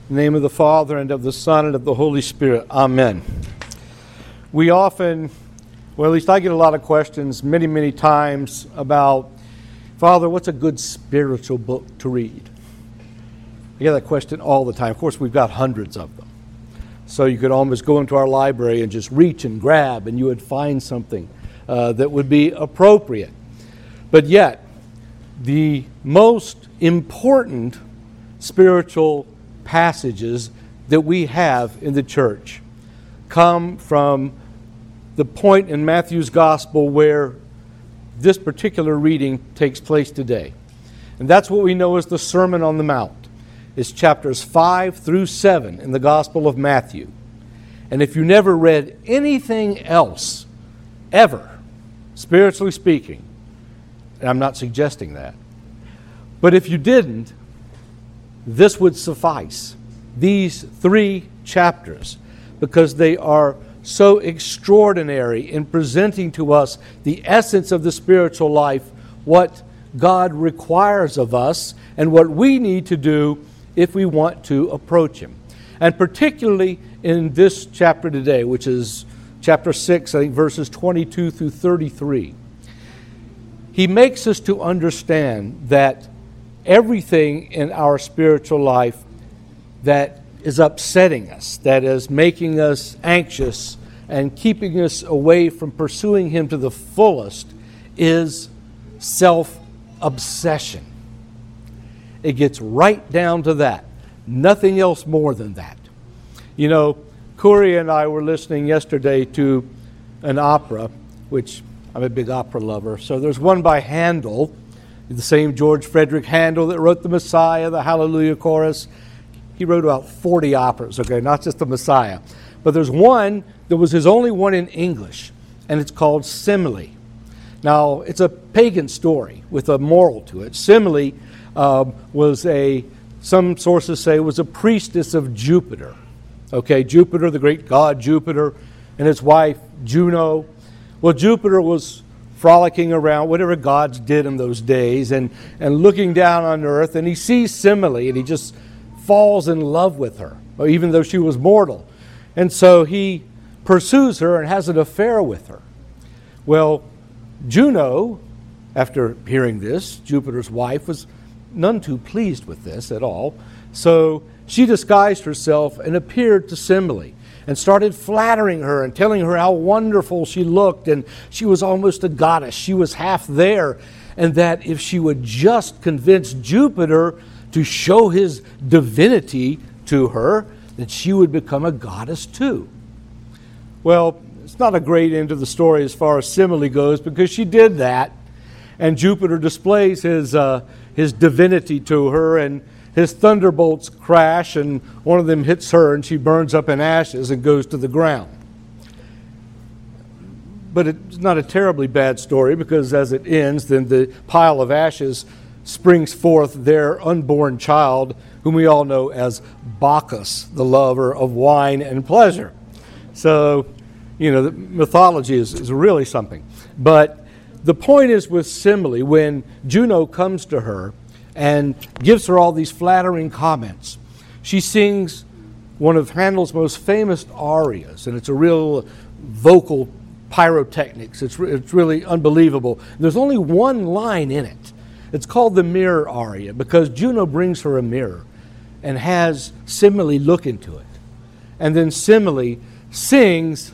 In the name of the Father, and of the Son, and of the Holy Spirit. Amen. We often, well, at least I get a lot of questions many, many times about, Father, what's a good spiritual book to read? I get that question all the time. Of course, we've got hundreds of them. So you could almost go into our library and just reach and grab, and you would find something that would be appropriate. But yet, the most important spiritual passages that we have in the church come from the point in Matthew's gospel where this particular reading takes place today. And that's what we know as the Sermon on the Mount. It's chapters 5 through 7 in the Gospel of Matthew. And if you never read anything else, ever, spiritually speaking, and I'm not suggesting that, but if you didn't, this would suffice, these 3 chapters, because they are so extraordinary in presenting to us the essence of the spiritual life, what God requires of us, and what we need to do if we want to approach Him. And particularly in this chapter today, which is chapter 6, I think verses 22 through 33, He makes us to understand that everything in our spiritual life that is upsetting us, that is making us anxious and keeping us away from pursuing Him to the fullest, is self-obsession. It gets right down to that. Nothing else more than that. You know, Corey and I were listening yesterday to an opera, which I'm a big opera lover. So there's one by Handel, the same George Frederick Handel that wrote the Messiah, the Hallelujah Chorus. He wrote about 40 operas, okay, not just the Messiah. But there's one that was his only one in English, and it's called Semele. Now, it's a pagan story with a moral to it. Semele was some sources say, was a priestess of Jupiter. Okay, Jupiter, the great god Jupiter, and his wife Juno. Well, Jupiter was frolicking around, whatever gods did in those days, and looking down on earth, and he sees Semele, and he just falls in love with her, even though she was mortal. And so he pursues her and has an affair with her. Well, Juno, after hearing this, Jupiter's wife, was none too pleased with this at all. So she disguised herself and appeared to Semele and started flattering her and telling her how wonderful she looked, and she was almost a goddess. She was half there, and that if she would just convince Jupiter to show his divinity to her, then she would become a goddess too. Well, it's not a great end to the story as far as Semele goes, because she did that, and Jupiter displays his divinity to her, and his thunderbolts crash, and one of them hits her, and she burns up in ashes and goes to the ground. But it's not a terribly bad story, because as it ends, then the pile of ashes springs forth their unborn child, whom we all know as Bacchus, the lover of wine and pleasure. So, you know, the mythology is really something. But the point is with Semele, when Juno comes to her and gives her all these flattering comments, she sings one of Handel's most famous arias, and it's a real vocal pyrotechnics. It's really unbelievable. There's only one line in it. It's called the mirror aria, because Juno brings her a mirror and has Semele look into it. And then Semele sings,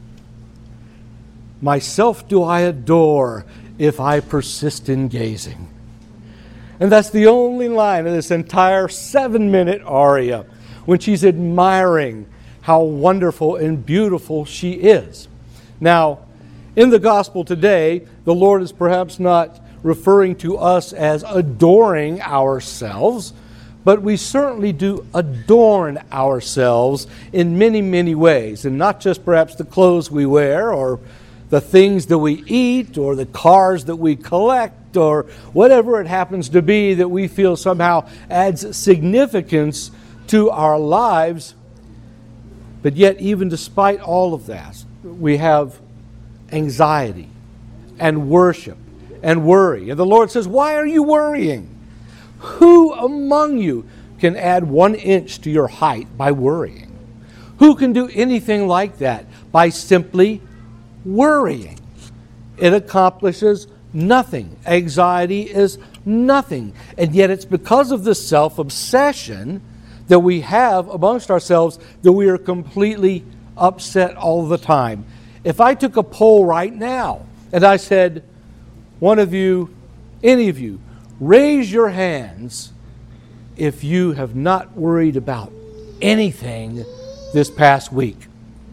"Myself do I adore if I persist in gazing." And that's the only line of this entire 7-minute aria, when she's admiring how wonderful and beautiful she is. Now, in the gospel today, the Lord is perhaps not referring to us as adoring ourselves, but we certainly do adorn ourselves in many, many ways, and not just perhaps the clothes we wear, or the things that we eat, or the cars that we collect, or whatever it happens to be that we feel somehow adds significance to our lives. But yet, even despite all of that, we have anxiety and worship and worry. And the Lord says, why are you worrying? Who among you can add 1 inch to your height by worrying? Who can do anything like that by simply worrying? It accomplishes nothing. Anxiety is nothing. And yet it's because of this self-obsession that we have amongst ourselves that we are completely upset all the time. If I took a poll right now and I said, one of you, any of you, raise your hands if you have not worried about anything this past week.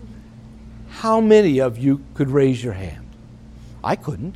How many of you could raise your hand? I couldn't.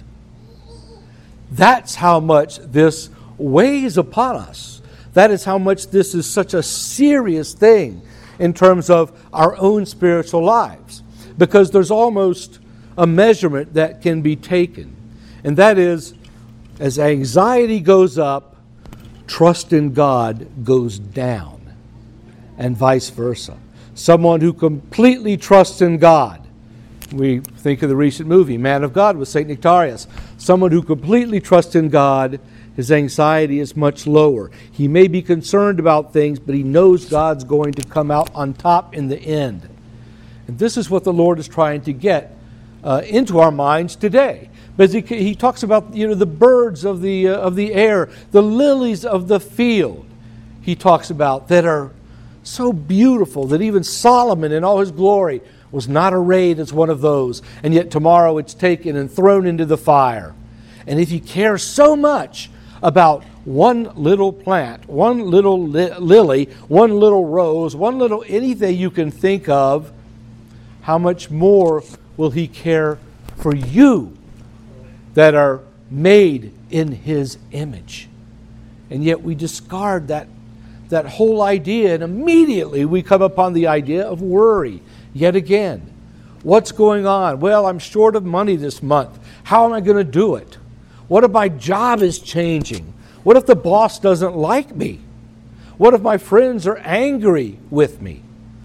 That's how much this weighs upon us. That is how much this is such a serious thing in terms of our own spiritual lives. Because there's almost a measurement that can be taken. And that is, as anxiety goes up, trust in God goes down. And vice versa. Someone who completely trusts in God. We think of the recent movie, Man of God, with St. Nectarius. Someone who completely trusts in God, his anxiety is much lower. He may be concerned about things, but he knows God's going to come out on top in the end. And this is what the Lord is trying to get into our minds today. But he talks about the birds of the air, the lilies of the field. He talks about that are so beautiful that even Solomon in all his glory was not arrayed as one of those. And yet tomorrow it's taken and thrown into the fire. And if you care so much about one little plant, one little lily, one little rose, one little anything you can think of, how much more will he care for you that are made in his image? And yet we discard that whole idea, and immediately we come upon the idea of worry yet again. What's going on? Well, I'm short of money this month. How am I going to do it? What if my job is changing? What if the boss doesn't like me? What if my friends are angry with me?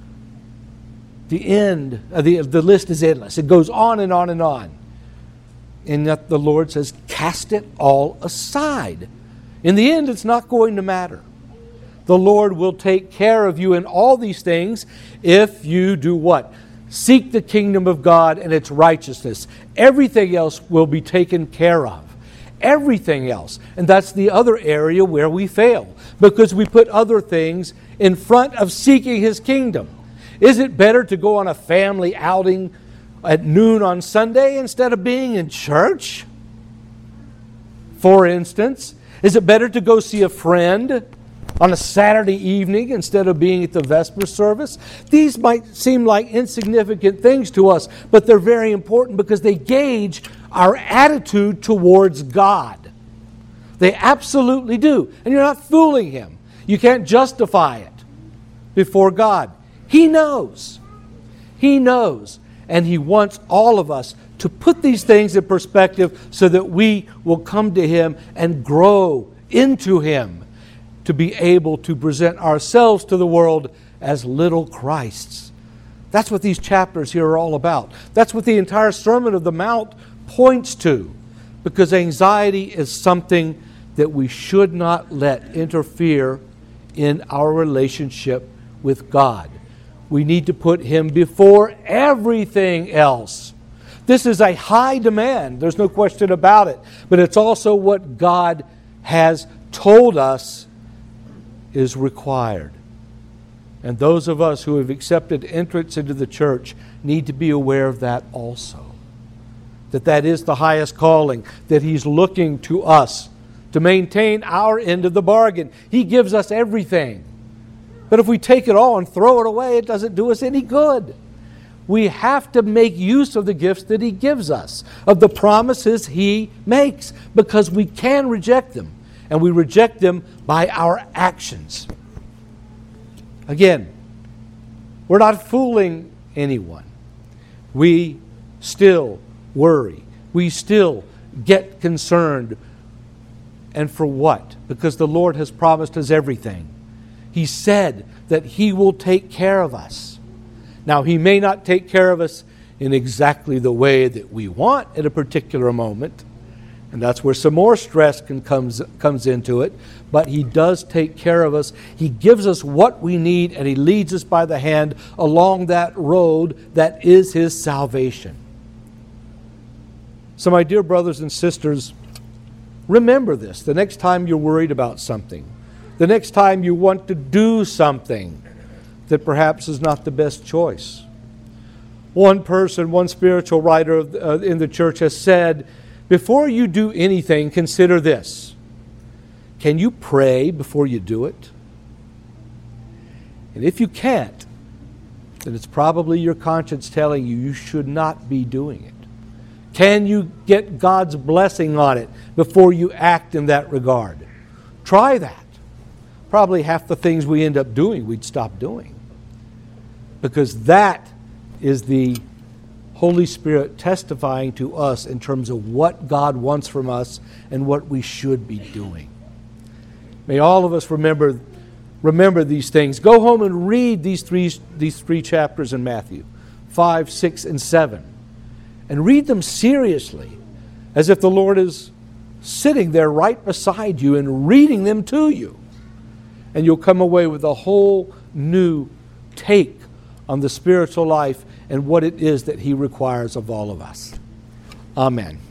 The list is endless. It goes on and on and on. And yet the Lord says, cast it all aside. In the end, it's not going to matter. The Lord will take care of you in all these things if you do what? Seek the kingdom of God and its righteousness. Everything else will be taken care of. Everything else. And that's the other area where we fail, because we put other things in front of seeking His kingdom. Is it better to go on a family outing at noon on Sunday instead of being in church? For instance, is it better to go see a friend on a Saturday evening instead of being at the Vesper service? These might seem like insignificant things to us, but they're very important because they gauge our attitude towards God. They absolutely do. And you're not fooling Him. You can't justify it before God. He knows. He knows. And He wants all of us to put these things in perspective so that we will come to Him and grow into Him, to be able to present ourselves to the world as little Christs. That's what these chapters here are all about. That's what the entire Sermon of the Mount points to, because anxiety is something that we should not let interfere in our relationship with God. We need to put Him before everything else. This is a high demand. There's no question about it. But it's also what God has told us is required. And those of us who have accepted entrance into the church need to be aware of that also. That is the highest calling, that He's looking to us to maintain our end of the bargain. He gives us everything. But if we take it all and throw it away, it doesn't do us any good. We have to make use of the gifts that He gives us, of the promises He makes, because we can reject them. And we reject them by our actions. Again, we're not fooling anyone. We still worry. We still get concerned. And for what? Because the Lord has promised us everything. He said that He will take care of us. Now, He may not take care of us in exactly the way that we want at a particular moment. And that's where some more stress comes into it. But He does take care of us. He gives us what we need, and He leads us by the hand along that road that is His salvation. So my dear brothers and sisters, remember this. The next time you're worried about something, the next time you want to do something that perhaps is not the best choice. One person, one spiritual writer in the church has said, before you do anything, consider this. Can you pray before you do it? And if you can't, then it's probably your conscience telling you you should not be doing it. Can you get God's blessing on it before you act in that regard? Try that. Probably half the things we end up doing, we'd stop doing. Because that is the Holy Spirit testifying to us in terms of what God wants from us and what we should be doing. May all of us remember these things. Go home and read these three chapters in Matthew, 5, 6, and 7. And read them seriously, as if the Lord is sitting there right beside you and reading them to you. And you'll come away with a whole new take on the spiritual life and what it is that He requires of all of us. Amen.